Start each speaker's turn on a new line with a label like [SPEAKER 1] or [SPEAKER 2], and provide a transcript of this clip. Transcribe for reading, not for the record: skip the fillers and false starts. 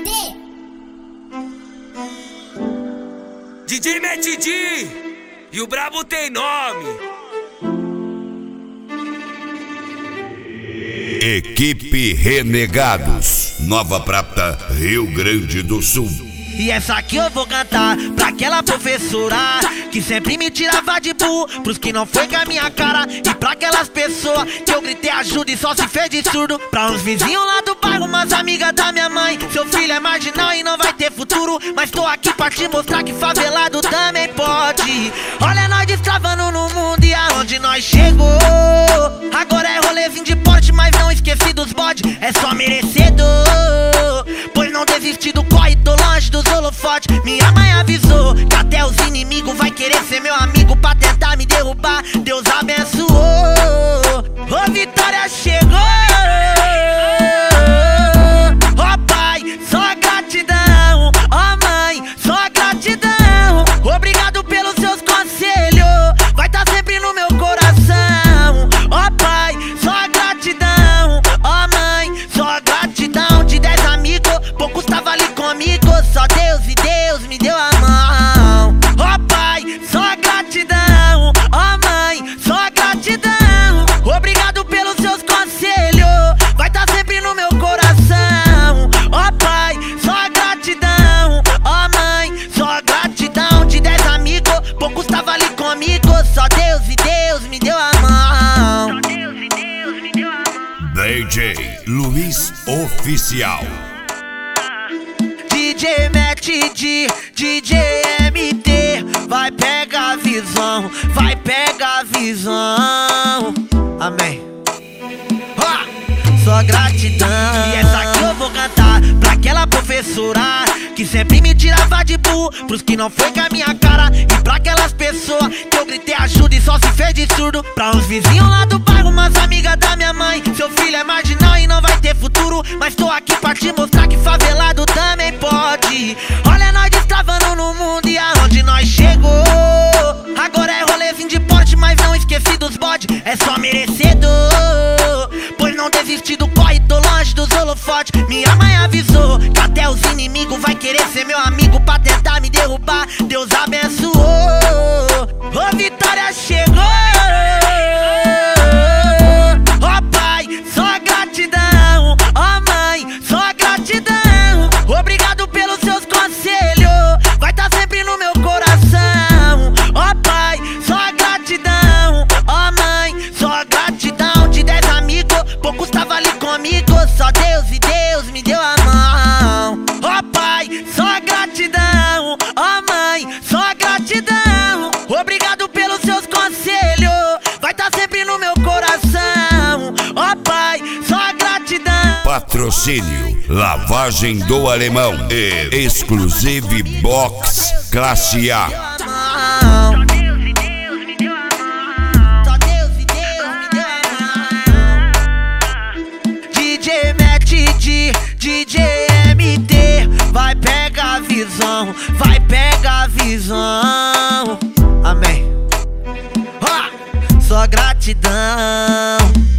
[SPEAKER 1] DJ Matt D e o brabo tem nome.
[SPEAKER 2] Equipe Renegados, Nova Prata, Rio Grande do Sul.
[SPEAKER 3] E essa aqui eu vou cantar pra aquela professora que sempre me tirava de burro, pros que não foi com a minha cara. E pra aquelas pessoas que eu gritei ajuda e só se fez de surdo. Pra uns vizinhos lá do bairro, umas amigas da minha mãe. Seu filho é marginal e não vai ter futuro, mas tô aqui pra te mostrar que favelado também pode. Olha nós destravando no mundo e aonde nós chegou. Agora é rolezinho de porte, mas não esqueci dos bode. É só merecedor, pois não desisti do corre, tô longe dos holofotes. Minha mãe avisou que até os inimigos vai querer ser meu amigo pra tentar me derrubar. Deus abençoou, ô vitória chegou. Ó pai, só gratidão. Ó mãe, só gratidão. Obrigado pelos seus conselhos, vai tá sempre no meu coração. Ó pai, só gratidão. Ó mãe, só gratidão. De 10 amigos, poucos tava ali comigo. Só Deus e Deus me deu a mão. Ó pai, só gratidão. Ó mãe, só gratidão. Obrigado pelos seus conselhos, vai tá sempre no meu coração. Ó pai, só gratidão. Ó mãe, só gratidão. De 10 amigos, poucos tava ali comigo. Só Deus e Deus me deu a mão. Só Deus e Deus me deu a mão.
[SPEAKER 2] DJ Luiz Oficial,
[SPEAKER 3] DJ Matt D, DJ MT, vai pegar a visão, vai pegar a visão. Amém. Só gratidão. E essa aqui eu vou cantar pra aquela professora que sempre me tirava de burro, pros que não foi com a minha cara. E pra aquelas pessoas que eu gritei ajuda e só se fez de surdo. Pra uns vizinhos lá do bairro, umas amigas da minha mãe. Seu filho é marginal e não vai ter futuro, mas tô aqui pra te mostrar que favelado também pode. Olha nós destravando no mundo e aonde nós chegou. Agora é rolezinho de porte, mas não esqueci dos bode. É só merecedor, pois não desisti do corre, tô longe dos holofotes. Minha mãe avisou que até os inimigos vai querer ser meu amigo pra tentar me derrubar. Deus abençoou, ô vitória chegou. Ó pai, só gratidão. Ó mãe, só gratidão. Obrigado pelos seus conselhos, vai tá sempre no meu coração. Ó pai, só gratidão. Ó mãe, só gratidão. De 10 amigos, poucos tava ali comigo. Só Deus e Deus me deu a mão. Ó pai, só gratidão. Ó mãe, só gratidão. Obrigado pelos seus conselhos, vai tá sempre no meu coração. Ó pai, só gratidão.
[SPEAKER 2] patrocínio Lavagem do Alemão e Exclusive Box Classe A.
[SPEAKER 3] Só Deus e Deus me deu a mão. Só Deus e Deus me deu a mão. DJ Matt D, DJ MT, vai pegar a visão, vai pegar a visão. Amém. Só gratidão.